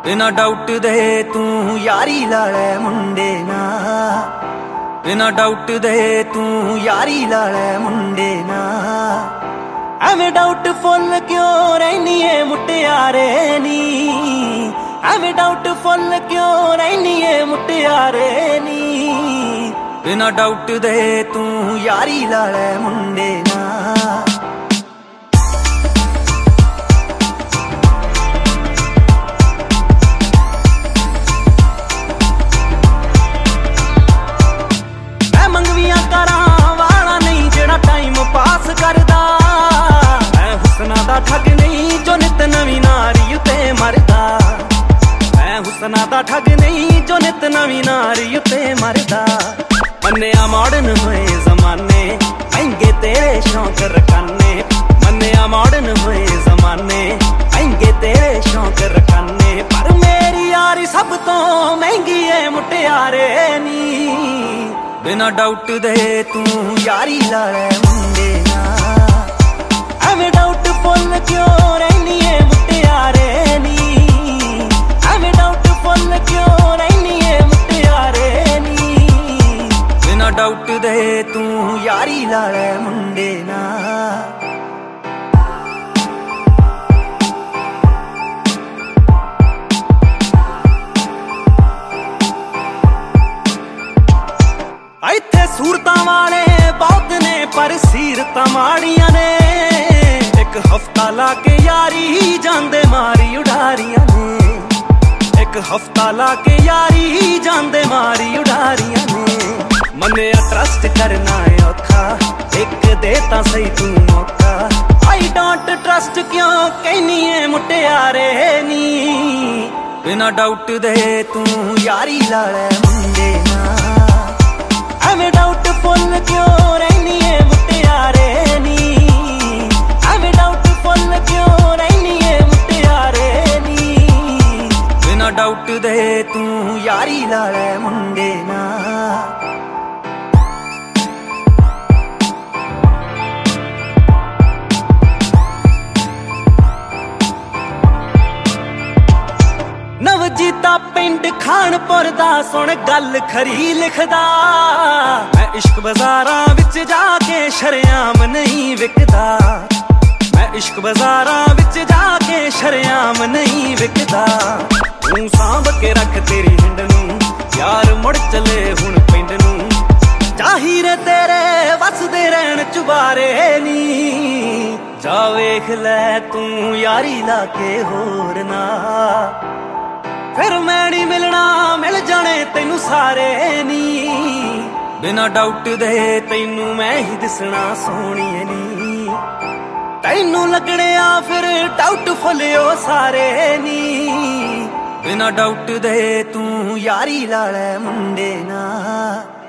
बिना डाउट दे तू यारी ला लै मुंडे नाल, बिना डाउट दे तू यारी ला लै मुंडे नाल। एवें डाउट फुल क्यों रहनी है मुटियारे नी, एवें डाउट फुल क्यों रहनी है मुटियारे नी। बिना डाउट दे तू यारी ला लै मुंडे नाल। पास करदा मैं हुसना दा ठग नहीं जो नित नवी नारी उते मरदा, मैं हुसना दा ठग नहीं जो नित नवी नारी उते मरदा। मन्निया मॉडर्न होए जमाने महंगे तेरे शौक रखाने, मन्निया मॉडर्न होए जमाने महंगे तेरे शौक रखाने। पर मेरी यारी सब तो महंगी है मुटियारे नी, बिना डाउट दे तू यारी ला लै मुंडे नाल। एवें डाउट फुल क्यों रहनी है मुटियारे नी, एवें डाउट फुल क्यों रहनी है मुटियारे नी। बिना डाउट दे तू यारी ला लै मुंडे नाल। इत्थे सूरतां वाले बहुत ने पर सीरतां माड़ियां ने, एक हफ्ता ला के यारी जांदे मारी उडारियां ने, एक हफ्ता ला के यारी जांदे मारी उडारियां ने। मन्निया ट्रस्ट करना है औखा एक दे तां सही तू मौका, आई डोंट ट्रस्ट क्यों कहनी है मुटियारे नी। बिना डाउट दे तू यारी ला लै मुंडे नाल। एवें डाउट फुल क्यों रहनी है मुटियारे नी, एवें डाउट फुल क्यों रहनी है मुटियारे नी। बिना डाउट दे तू यारी ला लै मुंडे नाल। नवजीता पिंड खानपुर दा सुन गल खरी लिखदा, मैं इश्क बाजारां विच जाके शरेआम नहीं विकदा, मैं इश्क बाजारां विच जाके शरेआम नहीं विकदा। तू सांभ के रख तेरी हिंड नूं यार मुड़ चले हुण पिंड नूं, चाहिए तेरे वसदे रहन चुबारे नी। जा वेख लै तू यारी ला के होर ना, फिर मैं नहीं मिलना मिल जाने तेनू सारे नी। बिना डाउट दे तेनू मैं ही दिसना सोहणीए नी, तेनू लगने आ फिर डाउट फुलियो सारे नी। बिना डाउट दे तू यारी ला लै मुंडे नाल।